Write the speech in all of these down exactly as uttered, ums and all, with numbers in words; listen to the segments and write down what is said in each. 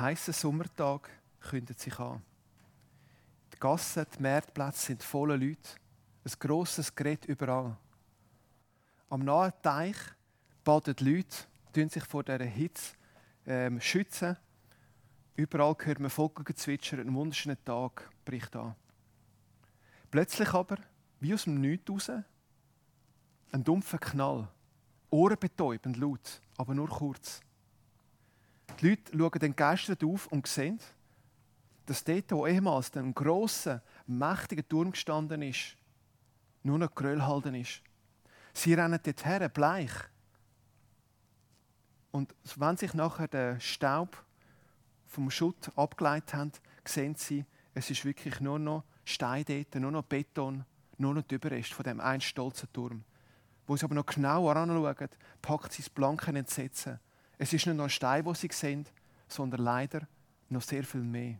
heißen Sommertag kündet sich an. Die Gassen, die Marktplätze sind voller Leute. Ein grosses Gerät überall. Am nahen Teich baden die Leute, tun sich vor dieser Hitze ähm, schützen. Überall hört man Vogelgezwitscher, ein wunderschöner Tag bricht an. Plötzlich aber, wie aus dem Nichts raus, ein dumpfer Knall. Ohrenbetäubend laut, aber nur kurz. Die Leute schauen entgeistert auf und sehen, dass dort, wo ehemals ein grosser, mächtiger Turm gestanden ist, nur noch Geröll halten ist. Sie rennen dorthin, bleich. Und wenn sich nachher der Staub vom Schutt abgeleitet hat, sehen sie, es ist wirklich nur noch Stein dort, nur noch Beton, nur noch die Überreste von dem einst stolzen Turm. Wo sie aber noch genauer anschauen, packt sie das blanke Entsetzen. Es ist nicht nur ein Stein, den sie sehen, sondern leider noch sehr viel mehr.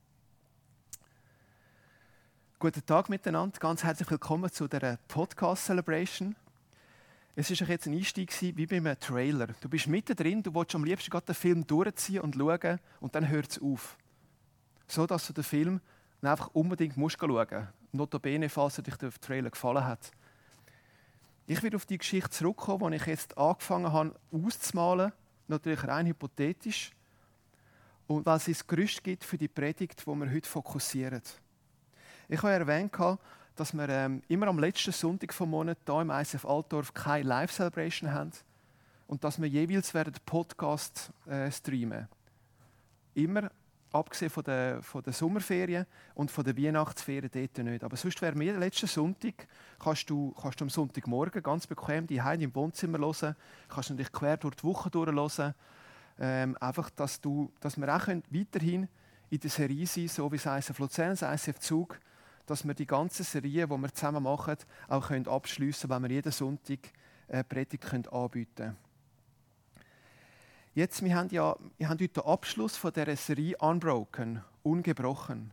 Guten Tag miteinander, ganz herzlich willkommen zu dieser Podcast-Celebration. Es war jetzt ein Einstieg wie bei einem Trailer. Du bist mittendrin, du willst am liebsten gerade den Film durchziehen und schauen und dann hört es auf. So, dass du den Film einfach unbedingt musst schauen musst. Notabene, falls dir der Trailer gefallen hat. Ich werde auf die Geschichte zurückkommen, die ich jetzt angefangen habe auszumalen, natürlich rein hypothetisch, und weil es das Gerüst gibt für die Predigt, die wir heute fokussieren. Ich habe erwähnt, dass wir ähm, immer am letzten Sonntag vom Monat hier im I C F Altdorf keine Live-Celebration haben und dass wir jeweils werden Podcast äh, streamen. Immer, abgesehen von den, von den Sommerferien und von den Weihnachtsferien dort nicht. Aber sonst wäre mir letzten Sonntag, kannst du, kannst du am Sonntagmorgen ganz bequem die Heim im Wohnzimmer hören, kannst natürlich quer durch die Woche durchhören. Ähm, einfach, dass, du, dass wir auch weiterhin in der Serie sein, so wie das I C F Luzern, das I C F Zug, dass wir die ganze Serie, die wir zusammen machen, auch abschliessen können, wenn wir jeden Sonntag eine Predigt anbieten können. Jetzt, wir haben ja wir haben heute den Abschluss von dieser Serie Unbroken, ungebrochen.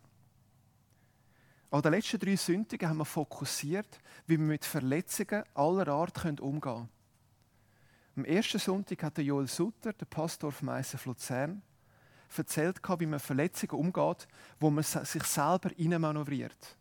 An den letzten drei Sonntagen haben wir fokussiert, wie wir mit Verletzungen aller Art umgehen können. Am ersten Sonntag hat Joel Sutter, der Pastor vom I C F Luzern, erzählt, wie man Verletzungen umgeht, wo man sich selber hineinmanövriert.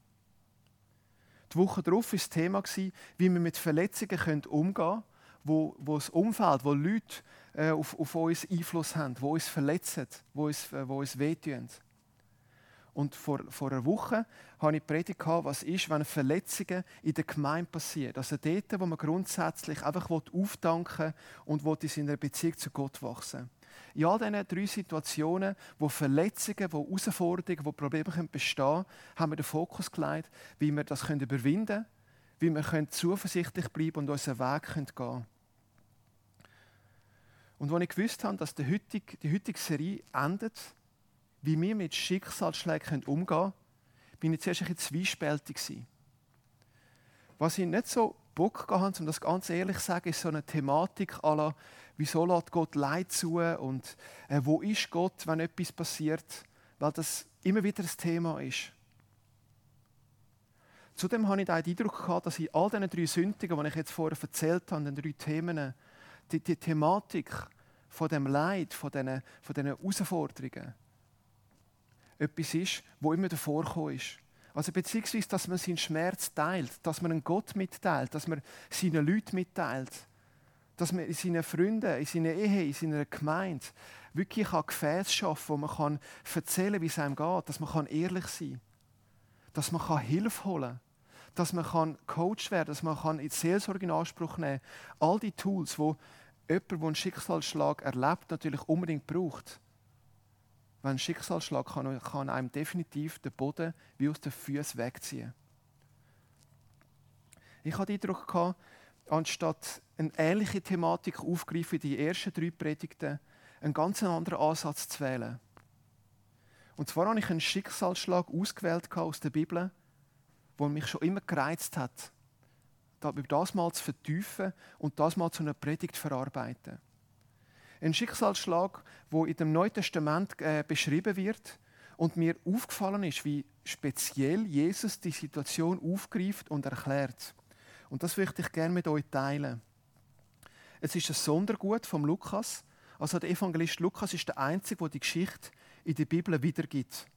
Die Woche darauf war das Thema, wie wir mit Verletzungen umgehen können, wo, wo das Umfeld, wo Leute äh, auf, auf uns Einfluss haben, die uns verletzen, die uns, äh, wo uns wehtun. Und vor, vor einer Woche hatte ich die Predigt, was ist, wenn Verletzungen in der Gemeinde passieren. Also dort, wo man grundsätzlich einfach aufdanken will und in seiner Beziehung zu Gott wachsen. In all diesen drei Situationen, wo Verletzungen, wo Herausforderungen, wo Probleme bestehen können, haben wir den Fokus gelegt, wie wir das überwinden können, wie wir zuversichtlich bleiben und unseren Weg gehen können. Und als ich gewusst habe, dass die heutige, die heutige Serie endet, wie wir mit Schicksalsschlägen umgehen können, bin ich zuerst ein bisschen zwiespältig. Was ich nicht so Bock gehabt habe, um das ganz ehrlich zu sagen, ist so eine Thematik à la, wieso lässt Gott Leid zu und äh, wo ist Gott, wenn etwas passiert, weil das immer wieder ein Thema ist. Zudem habe ich den Eindruck gehabt, dass in all diesen drei Sündigen, die ich jetzt vorher erzählt habe, den drei Themen, die, die Thematik von dem Leid, von diesen, von diesen Herausforderungen, etwas ist, wo immer davor gekommen ist. Also beziehungsweise, dass man seinen Schmerz teilt, dass man einen Gott mitteilt, dass man seinen Leuten mitteilt, dass man in seinen Freunden, in seiner Ehe, in seiner Gemeinde wirklich ein Gefäß schaffen, wo man kann erzählen kann, wie es einem geht, dass man ehrlich sein kann, dass man Hilfe holen kann, dass man gecoacht werden kann, dass man in die Seelsorge in Anspruch nehmen kann. All die Tools, die jemand, der einen Schicksalsschlag erlebt, natürlich unbedingt braucht. Weil ein Schicksalsschlag kann, kann einem definitiv den Boden wie aus den Füßen wegziehen. Ich hatte den Eindruck gehabt, anstatt eine ähnliche Thematik aufgreifen wie die ersten drei Predigten, einen ganz anderen Ansatz zu wählen. Und zwar habe ich einen Schicksalsschlag ausgewählt aus der Bibel, der mich schon immer gereizt hat, das mal zu vertiefen und das mal zu einer Predigt zu verarbeiten. Ein Schicksalsschlag, der in dem Neuen Testament äh, beschrieben wird und mir aufgefallen ist, wie speziell Jesus die Situation aufgreift und erklärt. Und das möchte ich gerne mit euch teilen. Es ist ein Sondergut vom Lukas, Also der Evangelist Lukas ist der Einzige, der die Geschichte in der Bibel wiedergibt.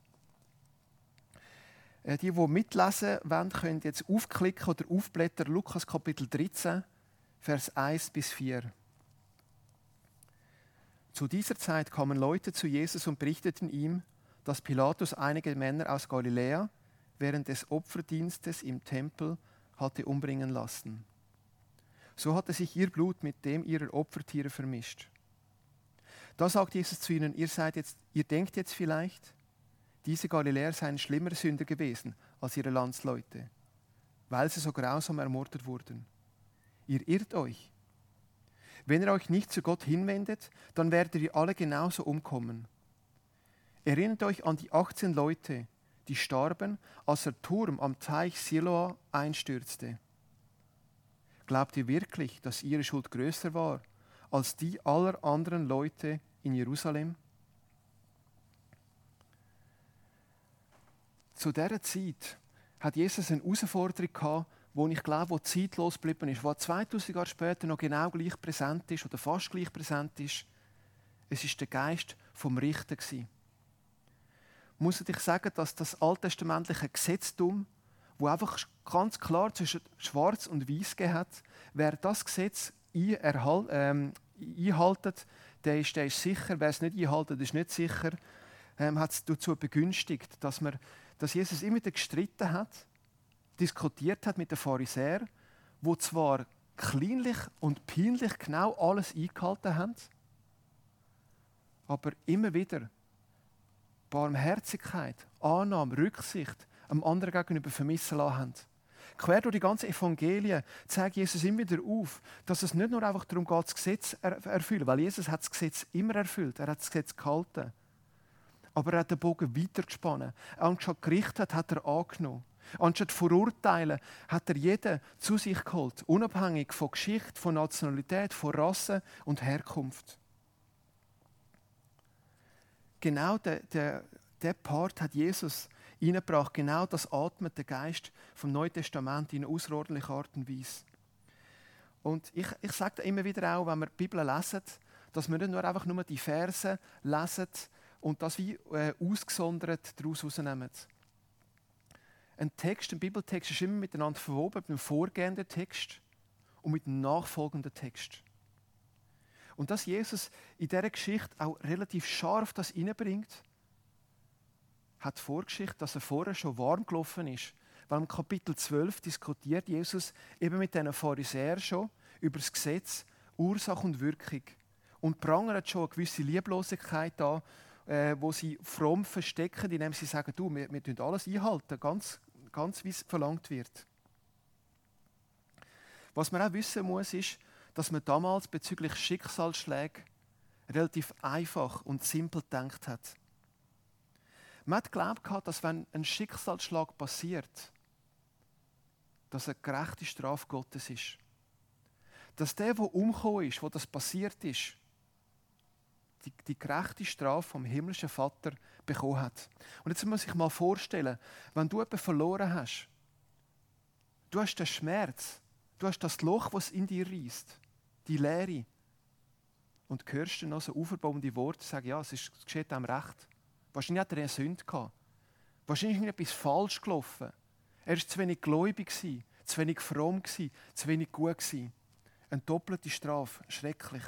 Die, die mitlesen wollen, können jetzt aufklicken oder aufblättern, Lukas Kapitel dreizehn, Vers eins bis vier. Zu dieser Zeit kamen Leute zu Jesus und berichteten ihm, dass Pilatus einige Männer aus Galiläa während des Opferdienstes im Tempel hatte umbringen lassen. So hatte sich ihr Blut mit dem ihrer Opfertiere vermischt. Da sagt Jesus zu ihnen, ihr, seid jetzt, ihr denkt jetzt vielleicht, diese Galiläer seien schlimmere Sünder gewesen als ihre Landsleute, weil sie so grausam ermordet wurden. Ihr irrt euch. Wenn ihr euch nicht zu Gott hinwendet, dann werdet ihr alle genauso umkommen. Erinnert euch an die achtzehn Leute, die starben, als der Turm am Teich Siloa einstürzte. Glaubt ihr wirklich, dass ihre Schuld größer war als die aller anderen Leute in Jerusalem? Zu dieser Zeit hat Jesus eine Herausforderung gehabt, wo ich glaube, wo zeitlos geblieben ist, wo zweitausend Jahre später noch genau gleich präsent ist oder fast gleich präsent ist. Es ist der Geist vom Richter gewesen. Muss ich sagen, dass das alttestamentliche Gesetztum, wo einfach ganz klar zwischen Schwarz und Weiß gegeben hat, wer das Gesetz ähm, einhaltet, der ist, der ist sicher. Wer es nicht einhaltet, ist nicht sicher. Ähm, hat es dazu begünstigt, dass man dass Jesus immer wieder gestritten hat, diskutiert hat mit den Pharisäern, die zwar kleinlich und peinlich genau alles eingehalten haben, aber immer wieder Barmherzigkeit, Annahme, Rücksicht am anderen gegenüber vermissen lassen haben. Quer durch die ganzen Evangelien zeigt Jesus immer wieder auf, dass es nicht nur einfach darum geht, das Gesetz zu erfüllen, weil Jesus hat das Gesetz immer erfüllt, er hat das Gesetz gehalten. Aber er hat den Bogen weitergespannt. Anstatt gerichtet hat, hat er angenommen. Anstatt verurteilen, hat er jeden zu sich geholt, unabhängig von Geschichte, von Nationalität, von Rasse und Herkunft. Genau der, der, der Part hat Jesus hineingebracht, genau das atmet der Geist vom Neuen Testament in einer außerordentlichen Art und Weise. Und ich, ich sage immer wieder auch, wenn wir die Bibel lesen, dass wir nicht nur einfach nur die Verse lesen, und das wie äh, ausgesondert daraus herausnehmen. Ein Text, ein Bibeltext ist immer miteinander verwoben, mit dem vorgehenden Text und mit dem nachfolgenden Text. Und dass Jesus in dieser Geschichte auch relativ scharf das hineinbringt, hat die Vorgeschichte, dass er vorher schon warm gelaufen ist. Weil im Kapitel zwölf diskutiert Jesus eben mit diesen Pharisäern schon über das Gesetz, Ursache und Wirkung. Und prangert schon eine gewisse Lieblosigkeit an, äh, wo sie fromm verstecken, indem sie sagen, du, wir, wir tun alles einhalten, ganz, ganz wie es verlangt wird. Was man auch wissen muss, ist, dass man damals bezüglich Schicksalsschlägen relativ einfach und simpel gedacht hat. Man hat geglaubt, dass wenn ein Schicksalsschlag passiert, dass eine gerechte Strafe Gottes ist. Dass der, der umgekommen ist, wo das passiert ist, die, die gerechte Strafe vom himmlischen Vater bekommen hat. Und jetzt muss man sich mal vorstellen, wenn du jemanden verloren hast, du hast den Schmerz, du hast das Loch, das in dir reißt, die Leere, und hörst dann noch so aufbauende Worte, sagen, ja, es, ist, es geschieht einem recht. Wahrscheinlich hat er eine Sünde gehabt. Wahrscheinlich ist etwas falsch gelaufen. Er war zu wenig gläubig, zu wenig fromm, zu wenig gut. Eine doppelte Strafe, schrecklich.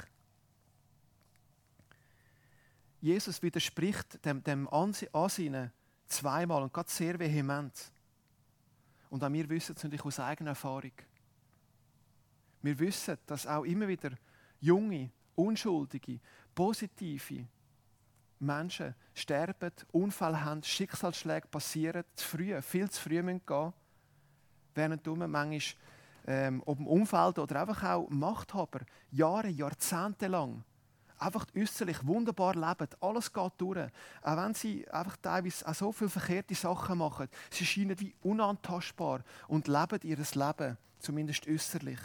Jesus widerspricht dem, dem Ansinnen zweimal und gerade sehr vehement. Und auch wir wissen es natürlich aus eigener Erfahrung. Wir wissen, dass auch immer wieder junge, unschuldige, positive Menschen sterben, Unfälle haben, Schicksalsschläge passieren, zu früh, viel zu früh müssen gehen, während du manchmal ähm, ob im Umfeld oder einfach auch Machthaber Jahre, Jahrzehnte lang einfach äußerlich wunderbar leben, alles geht durch. Auch wenn sie einfach teilweise auch so viele verkehrte Sachen machen, sie scheinen wie unantastbar und leben ihr Leben, zumindest äußerlich.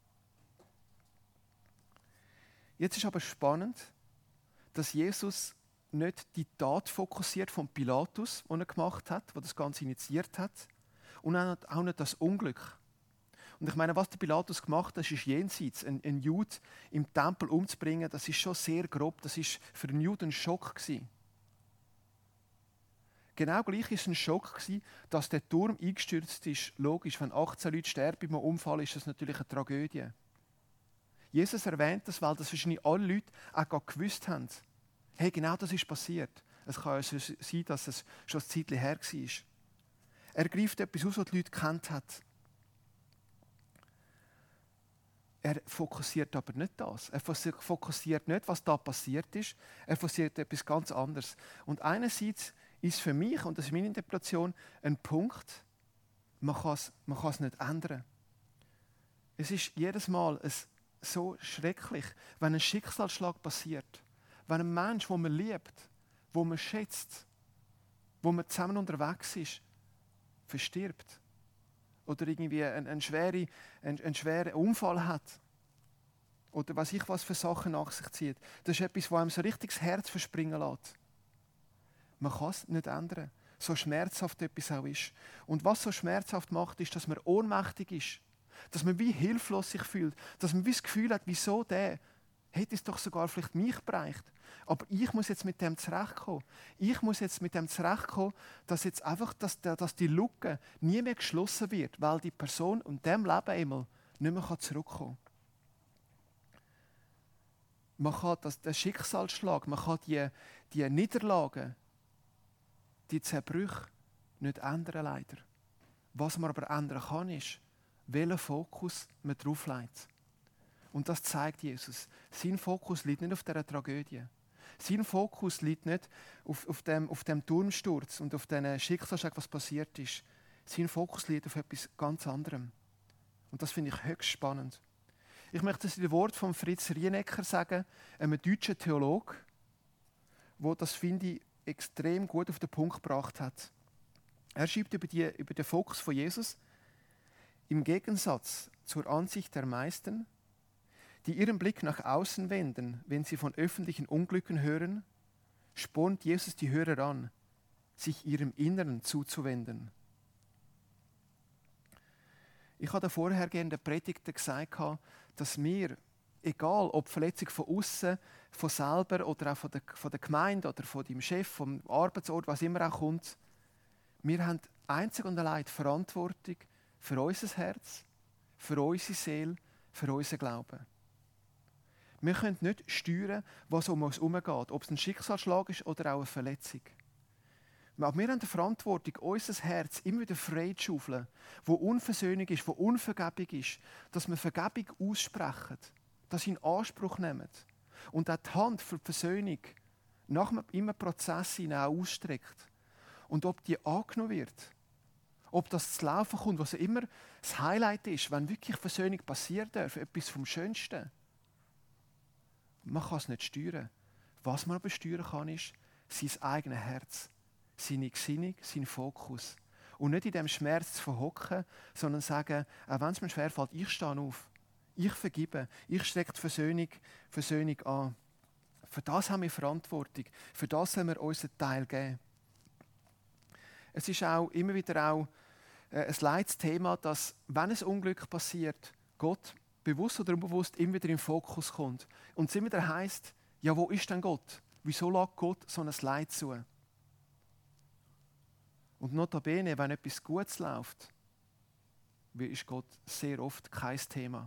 Jetzt ist aber spannend, dass Jesus nicht die Tat fokussiert von Pilatus, die er gemacht hat, der das Ganze initiiert hat, und auch nicht das Unglück. Und ich meine, was der Pilatus gemacht hat, ist jenseits. Ein, ein Jude im Tempel umzubringen, das ist schon sehr grob. Das ist für einen Juden ein Schock gewesen. Genau gleich war es ein Schock gewesen, dass der Turm eingestürzt ist. Logisch, wenn achtzehn Leute sterben beim Unfall, ist das natürlich eine Tragödie. Jesus erwähnt das, weil das wahrscheinlich alle Leute auch gar gewusst haben. Hey, genau das ist passiert. Es kann ja sein, dass es schon ein Zeitchen her war. Er greift etwas aus, was die Leute gekannt haben. Er fokussiert aber nicht das. Er fokussiert nicht, was da passiert ist. Er fokussiert etwas ganz anderes. Und einerseits ist für mich, und das ist meine Interpretation, ein Punkt, man kann es, man kann es nicht ändern. Es ist jedes Mal ein, so schrecklich, wenn ein Schicksalsschlag passiert. Wenn ein Mensch, den man liebt, den man schätzt, wo man zusammen unterwegs ist, verstirbt. Oder irgendwie einen, einen, schwere, einen, einen schweren Unfall hat. Oder was ich was für Sachen nach sich zieht. Das ist etwas, was einem so richtig das Herz verspringen lässt. Man kann es nicht ändern. So schmerzhaft etwas auch ist. Und was so schmerzhaft macht, ist, dass man ohnmächtig ist. Dass man wie hilflos sich fühlt. Dass man wie das Gefühl hat, wieso der? Hätte es doch sogar vielleicht mich bereicht. Aber ich muss jetzt mit dem zurechtkommen. Ich muss jetzt mit dem zurechtkommen, dass jetzt einfach dass, dass die Lücke nie mehr geschlossen wird, weil die Person in diesem Leben einmal nicht mehr zurückkommen kann. Man kann das, den Schicksalsschlag, man kann die, die Niederlagen, die Zerbrüche nicht ändern, leider. Was man aber ändern kann, ist, welchen Fokus man drauf legt. Und das zeigt Jesus. Sein Fokus liegt nicht auf dieser Tragödie. Sein Fokus liegt nicht auf, auf, dem, auf dem Turmsturz und auf den Schicksalsschlag, was passiert ist. Sein Fokus liegt auf etwas ganz anderem. Und das finde ich höchst spannend. Ich möchte das in den Worten von Fritz Rienecker sagen, einem deutschen Theologen, der das, finde ich, extrem gut auf den Punkt gebracht hat. Er schreibt über, die, über den Fokus von Jesus: Im Gegensatz zur Ansicht der meisten, die ihren Blick nach außen wenden, wenn sie von öffentlichen Unglücken hören, spornt Jesus die Hörer an, sich ihrem Inneren zuzuwenden. Ich habe vorher in der Predigt gesagt, dass wir, egal ob Verletzung von außen, von selber oder auch von der, von der Gemeinde oder von deinem Chef, vom Arbeitsort, was immer auch kommt, wir haben einzig und allein die Verantwortung für unser Herz, für unsere Seele, für unseren Glauben. Wir können nicht steuern, was um uns herumgeht, ob es ein Schicksalsschlag ist oder auch eine Verletzung. Aber wir haben die Verantwortung, unser Herz immer wieder frei zu schaufeln, wo Unversöhnung ist, wo Unvergebung ist, dass wir Vergebung aussprechen, das in Anspruch nehmen und auch die Hand für die Versöhnung nach einem Prozess auch ausstreckt. Und ob die angenommen wird, ob das zu laufen kommt, was immer das Highlight ist, wenn wirklich Versöhnung passieren darf, etwas vom Schönsten. Man kann es nicht steuern. Was man aber steuern kann, ist sein eigenes Herz, seine Gesinnung, sein Fokus. Und nicht in dem Schmerz zu verhocken, sondern sagen, auch wenn es mir schwerfällt, ich stehe auf, ich vergebe, ich strecke die Versöhnung, Versöhnung an. Für das haben wir Verantwortung, für das sollen wir unseren Teil geben. Es ist auch immer wieder auch ein Leitsthema, dass, wenn ein Unglück passiert, Gott bewusst oder unbewusst immer wieder in den Fokus kommt. Und es immer wieder heisst, ja, wo ist denn Gott? Wieso lässt Gott so ein Leid zu? Und notabene, wenn etwas Gutes läuft, ist Gott sehr oft kein Thema.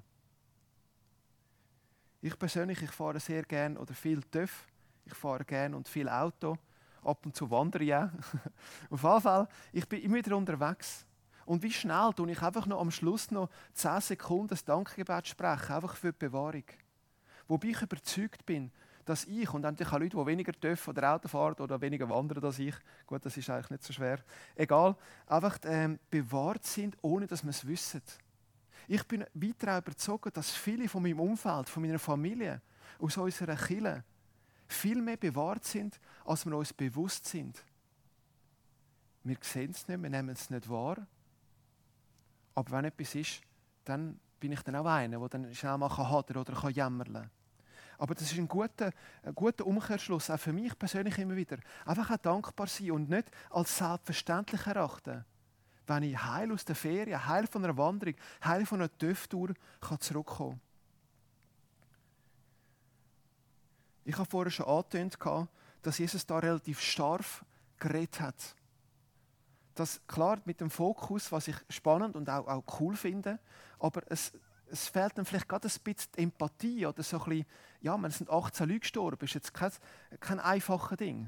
Ich persönlich, ich fahre sehr gern oder viel T Ö F, ich fahre gern und viel Auto, ab und zu wandere ich auch. Auf jeden Fall, ich bin immer wieder unterwegs. Und wie schnell tue ich einfach noch am Schluss noch zehn Sekunden das Dankgebet sprechen, einfach für die Bewahrung. Wobei ich überzeugt bin, dass ich und natürlich auch Leute, die weniger T Ö F oder Auto fahren oder weniger wandern als ich, gut, das ist eigentlich nicht so schwer, egal, einfach ähm, bewahrt sind, ohne dass wir es wissen. Ich bin weiter überzeugt, dass viele von meinem Umfeld, von meiner Familie, aus unserer Kirche viel mehr bewahrt sind, als wir uns bewusst sind. Wir sehen es nicht, wir nehmen es nicht wahr. Aber wenn etwas ist, dann bin ich dann auch einer, der dann schnell mal hadern oder kann jammern kann. Aber das ist ein guter, ein guter Umkehrschluss, auch für mich persönlich immer wieder. Einfach auch dankbar sein und nicht als selbstverständlich erachten, wenn ich heil aus der Ferien, heil von einer Wanderung, heil von einer TÜV-Tour zurückkommen kann. Ich habe vorher schon angetönt, dass Jesus da relativ scharf geredet hat. Das klar mit dem Fokus, was ich spannend und auch, auch cool finde, aber es, es fehlt dann vielleicht gerade ein bisschen die Empathie oder so ein bisschen, ja, es sind achtzehn Leute gestorben, das ist jetzt kein, kein einfaches Ding.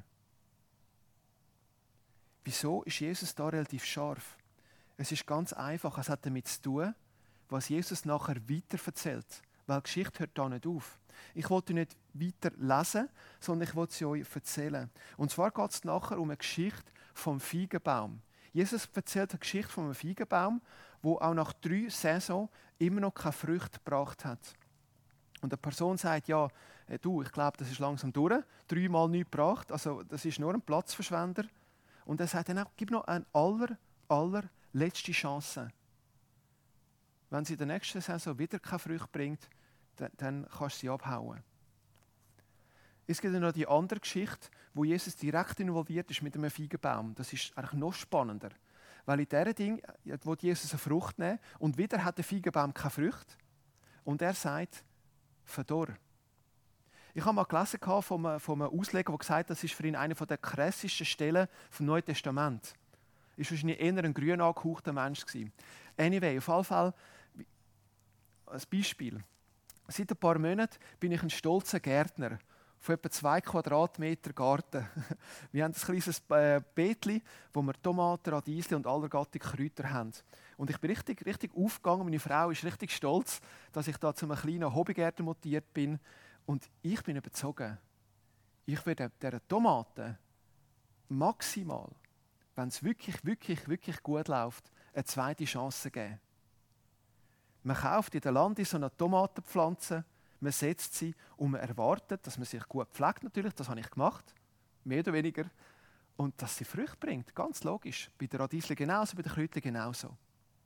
Wieso ist Jesus da relativ scharf? Es ist ganz einfach, es hat damit zu tun, was Jesus nachher weiter erzählt. Weil die Geschichte hört da nicht auf. Ich wollte nicht weiter lesen, sondern ich wollte sie euch erzählen. Und zwar geht es nachher um eine Geschichte vom Feigenbaum. Jesus erzählt eine Geschichte von einem Feigenbaum, wo auch nach drei Saisons immer noch keine Früchte gebracht hat. Und eine Person sagt, ja, du, ich glaube, das ist langsam durch, dreimal nichts gebracht, also das ist nur ein Platzverschwender. Und er sagt dann auch, gib noch eine aller, allerletzte Chance. Wenn sie in der nächsten Saison wieder keine Früchte bringt, dann, dann kannst du sie abhauen. Es gibt noch die andere Geschichte, wo Jesus direkt involviert ist mit einem Feigenbaum. Das ist eigentlich noch spannender. Weil in diesem Ding will Jesus eine Frucht nehmen und wieder hat der Feigenbaum keine Früchte. Und er sagt, verdorr. Ich habe mal gelesen von einem, von einem Ausleger, der gesagt hat, das ist für ihn eine der krassesten Stellen vom Neuen Testament. Er war wahrscheinlich eher ein grün angehauchter Mensch. Anyway, auf jeden Fall ein Beispiel. Seit ein paar Monaten bin ich ein stolzer Gärtner von etwa zwei Quadratmeter Garten. Wir haben ein kleines Beetli, wo wir Tomaten, Radieschen und aller Gattung Kräuter haben. Und ich bin richtig, richtig aufgegangen. Meine Frau ist richtig stolz, dass ich da zu einem kleinen Hobbygärtner mutiert bin. Und ich bin überzeugt, ich werde dieser Tomate maximal, wenn es wirklich, wirklich, wirklich gut läuft, eine zweite Chance geben. Man kauft in der Lande so eine Tomatenpflanze, man setzt sie und man erwartet, dass man sich gut pflegt natürlich, das habe ich gemacht, mehr oder weniger, und dass sie Früchte bringt, ganz logisch. Bei den Radieschen genauso, bei den Kräutern genauso.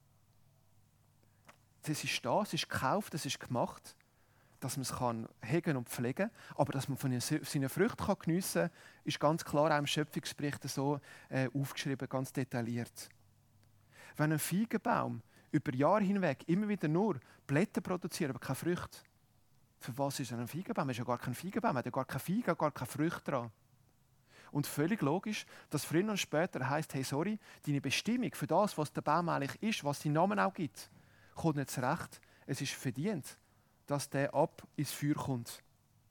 Es ist da, es ist gekauft, es ist gemacht, dass man es kann hegen und pflegen kann, aber dass man von seinen Früchten geniessen kann, ist ganz klar auch im Schöpfungsbericht so äh, aufgeschrieben, ganz detailliert. Wenn ein Feigenbaum über Jahre hinweg immer wieder nur Blätter produziert, aber keine Früchte, für was ist er ein Feigenbaum? Er ist ja gar kein Feigenbaum, er hat ja gar keine Feigen, gar keine Früchte dran. Und völlig logisch, dass früher und später heisst, hey, sorry, deine Bestimmung für das, was der Baum eigentlich ist, was seinen Namen auch gibt, kommt nicht zurecht. Es ist verdient, dass der ab ins Feuer kommt.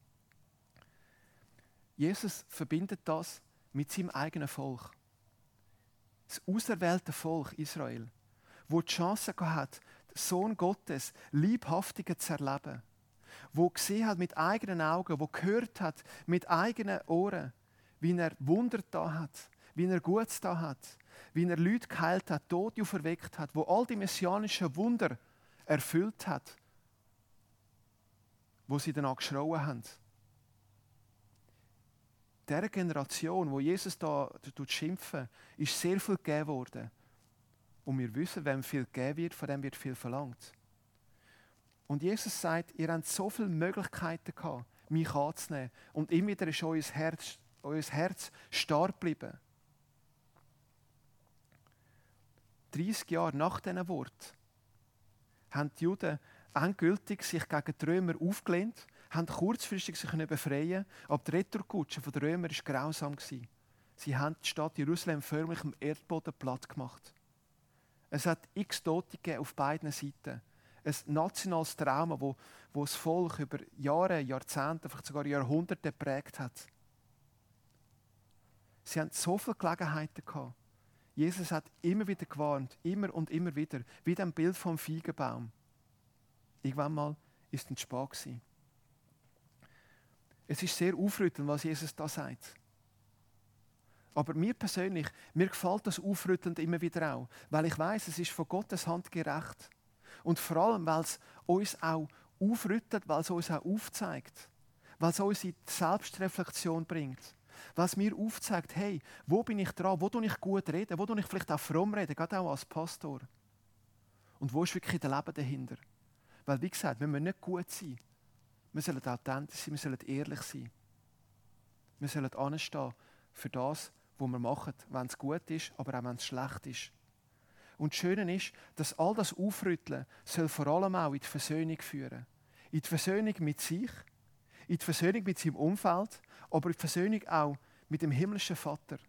Jesus verbindet das mit seinem eigenen Volk. Das auserwählte Volk Israel, wo die Chance hat, den Sohn Gottes liebhaftiger zu erleben. Wo gesehen hat mit eigenen Augen, wo gehört hat mit eigenen Ohren, wie er Wunder da hat, wie er Gutes da hat, wie er Leute geheilt hat, Tote auferweckt hat, wo all die messianischen Wunder erfüllt hat, wo sie danach geschrauen haben. Dieser Generation, wo Jesus da schimpfen, ist sehr viel gegeben worden. Und wir wissen, wem viel gegeben wird, von dem wird viel verlangt. Und Jesus sagt, ihr habt so viele Möglichkeiten gehabt, mich anzunehmen. Und immer wieder ist euer Herz, euer Herz starr geblieben. dreißig Jahre nach diesen Worten haben die Juden endgültig sich gegen die Römer aufgelehnt, haben kurzfristig sich befreien, aber die Retourkutsche der Römer war grausam. Sie haben die Stadt Jerusalem förmlich am Erdboden platt gemacht. Es hat x Tote gegeben auf beiden Seiten. Ein nationales Trauma, wo, wo das Volk über Jahre, Jahrzehnte, vielleicht sogar Jahrhunderte geprägt hat. Sie hatten so viele Gelegenheiten gehabt. Jesus hat immer wieder gewarnt, immer und immer wieder, wie dem Bild vom Feigenbaum. Irgendwann mal ist es spät gewesen. Es ist sehr aufrüttelnd, was Jesus da sagt. Aber mir persönlich, mir gefällt das aufrüttelnd immer wieder auch, weil ich weiß, es ist von Gottes Hand gerecht. Und vor allem, weil es uns auch aufrüttelt, weil es uns auch aufzeigt, weil es uns in die Selbstreflexion bringt, weil es mir aufzeigt, hey, wo bin ich dran, wo tue ich gut reden, wo tue ich vielleicht auch fromm reden, gerade auch als Pastor. Und wo ist wirklich das Leben dahinter? Weil, wie gesagt, wir müssen nicht gut sein. Wir sollen authentisch sein, wir sollen ehrlich sein. Wir sollen anstehen für das, was wir machen, wenn es gut ist, aber auch wenn es schlecht ist. Und das Schöne ist, dass all das Aufrütteln soll vor allem auch in die Versöhnung führen. In die Versöhnung mit sich, in die Versöhnung mit seinem Umfeld, aber in die Versöhnung auch mit dem himmlischen Vater.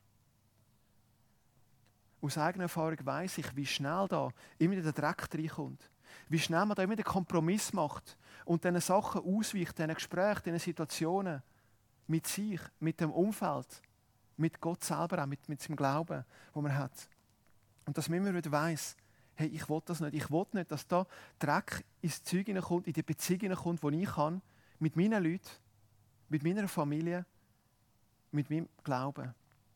Aus eigener Erfahrung weiss ich, wie schnell da immer der Dreck reinkommt. Wie schnell man da immer den Kompromiss macht und diesen Sachen ausweicht, diesen Gesprächen, diesen Situationen mit sich, mit dem Umfeld, mit Gott selber, auch mit, mit seinem Glauben, den man hat. Und dass man immer wieder weiss, hey, ich will das nicht. Ich will nicht, dass da Dreck ins Zeug hineinkommt, in die Beziehung hineinkommt, die ich kann, mit meinen Leuten, mit meiner Familie, mit meinem Glauben.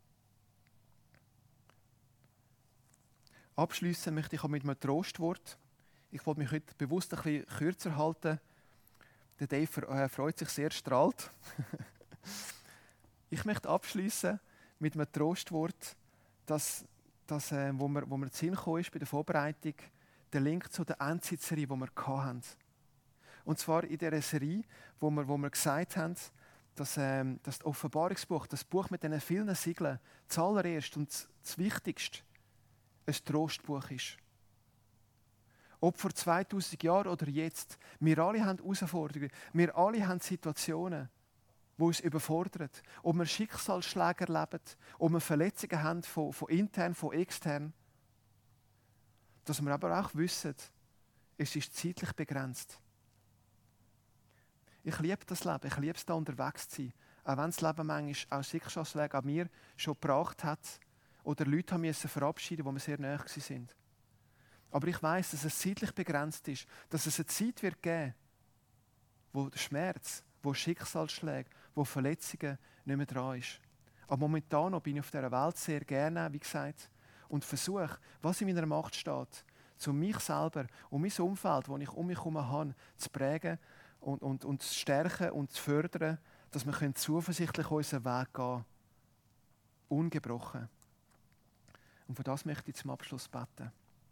Abschließen möchte ich auch mit einem Trostwort. Ich wollte mich heute bewusst ein bisschen kürzer halten. Der Dave äh, freut sich sehr, strahlt. Ich möchte abschließen mit einem Trostwort, dass, dass äh, wo mir, wo mir Sinn gekommen ist bei der Vorbereitung, der Link zu der Endzeitserie, die wir hatten. Und zwar in dieser Serie, wo wir, wo wir gesagt haben, dass, ähm, dass das Offenbarungsbuch, das Buch mit diesen vielen Siegeln, zuallererst und das Wichtigste, ein Trostbuch ist. Ob vor zweitausend Jahren oder jetzt, wir alle haben Herausforderungen, wir alle haben Situationen, die uns überfordern. Ob wir Schicksalsschläge erleben, ob wir Verletzungen haben von, von intern, von extern. Dass wir aber auch wissen, es ist zeitlich begrenzt. Ich liebe das Leben, ich liebe es, da unterwegs zu sein. Auch wenn das Leben manchmal auch Schicksalsschläge an mir schon gebracht hat oder Leute haben müssen verabschieden, die mir sehr nahe waren. Aber ich weiss, dass es zeitlich begrenzt ist, dass es eine Zeit wird geben, wo der Schmerz, wo Schicksalsschläge, wo Verletzungen nicht mehr dran ist. Aber momentan noch bin ich auf dieser Welt sehr gerne, wie gesagt, und versuche, was in meiner Macht steht, zu mich selber und mein Umfeld, das ich um mich herum habe, zu prägen und, und, und zu stärken und zu fördern, dass wir zuversichtlich unseren Weg gehen können. Ungebrochen. Und für das möchte ich zum Abschluss beten.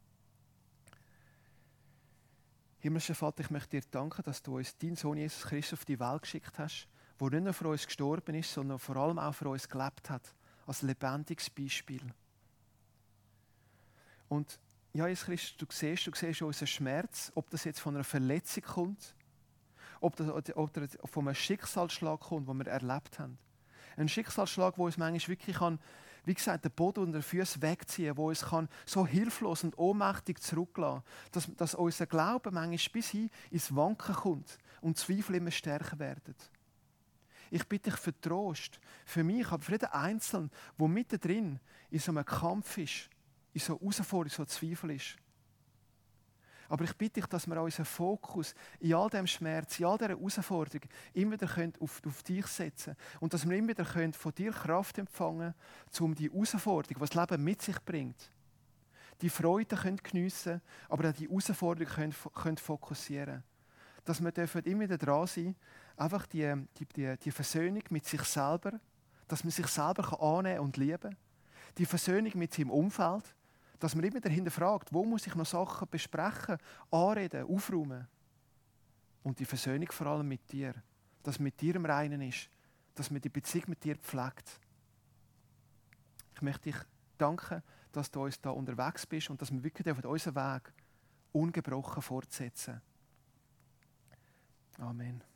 Himmlischer Vater, ich möchte dir danken, dass du uns deinen Sohn Jesus Christus auf die Welt geschickt hast, der nicht nur für uns gestorben ist, sondern vor allem auch für uns gelebt hat, als lebendiges Beispiel. Und ja, Jesus Christus, du siehst, du siehst unseren Schmerz, ob das jetzt von einer Verletzung kommt, ob das oder von einem Schicksalsschlag kommt, den wir erlebt haben. Ein Schicksalsschlag, der uns manchmal wirklich kann, wie gesagt, den Boden unter den Füßen wegziehen, wo uns kann so hilflos und ohnmächtig zurücklassen, dass, dass unser Glaube manchmal bis hin ins Wanken kommt und Zweifel immer stärker werden. Ich bitte dich für Trost, für mich, aber für jeden Einzelnen, der mittendrin in so einem Kampf ist, in so Herausforderung, so Zweifel ist. Aber ich bitte dich, dass wir unseren Fokus in all diesem Schmerz, in all dieser Herausforderung immer wieder auf, auf dich setzen können. Und dass wir immer wieder von dir Kraft empfangen können, um die Herausforderung, die das Leben mit sich bringt, die Freude können geniessen, aber auch die Herausforderung können, können fokussieren. Dass wir dürfen immer wieder dran sein, einfach die, die, die, die Versöhnung mit sich selber, dass man sich selber annehmen und lieben kann. Die Versöhnung mit seinem Umfeld, dass man immer dahinter fragt, wo muss ich noch Sachen besprechen, anreden, aufräumen. Und die Versöhnung vor allem mit dir, dass mit dir im Reinen ist, dass man die Beziehung mit dir pflegt. Ich möchte dich danken, dass du uns da unterwegs bist und dass wir wirklich unseren Weg ungebrochen fortsetzen. Amen.